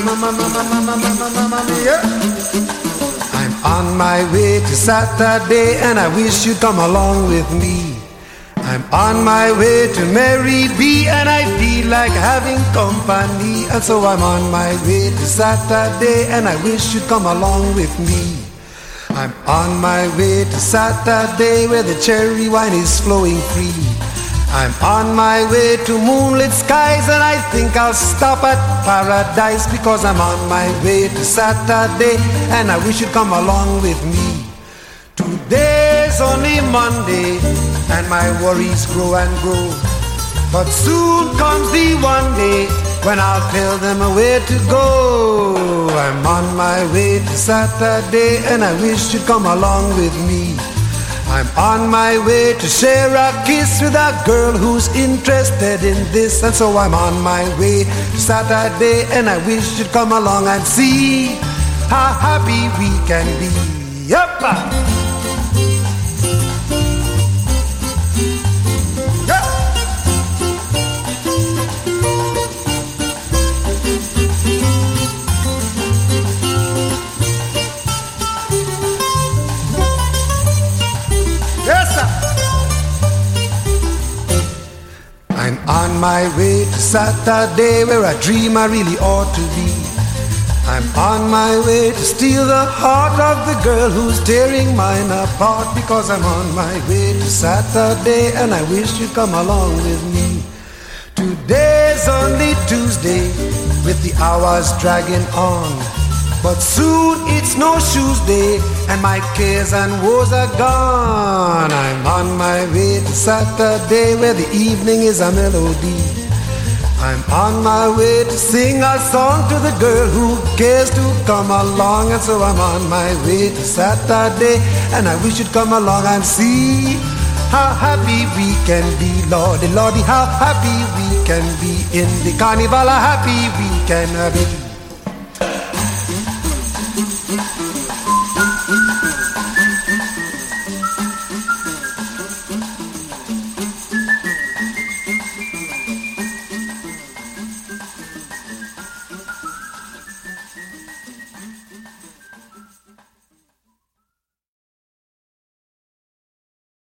Yeah. I'm on my way to Saturday and I wish you'd come along with me. I'm on my way to Mary B and I feel like having company. And so I'm on my way to Saturday and I wish you'd come along with me. I'm on my way to Saturday where the cherry wine is flowing free. I'm on my way to moonlit skies and I think I'll stop at paradise because I'm on my way to Saturday and I wish you'd come along with me. Today's only Monday and my worries grow and grow, but soon comes the one day when I'll tell them where to go. I'm on my way to Saturday and I wish you'd come along with me. I'm on my way to share a kiss with a girl who's interested in this. And so I'm on my way to Saturday and I wish you'd come along and see how happy we can be. Yup! I'm on my way to Saturday where I dream I really ought to be. I'm on my way to steal the heart of the girl who's tearing mine apart because I'm on my way to Saturday and I wish you'd come along with me. Today's only Tuesday with the hours dragging on, but soon it's no shoes day and my cares and woes are gone. I'm on my way to Saturday where the evening is a melody. I'm on my way to sing a song to the girl who cares to come along. And so I'm on my way to Saturday and I wish you'd come along and see how happy we can be. Lordy, Lordy, how happy we can be in the carnival. How happy we can be.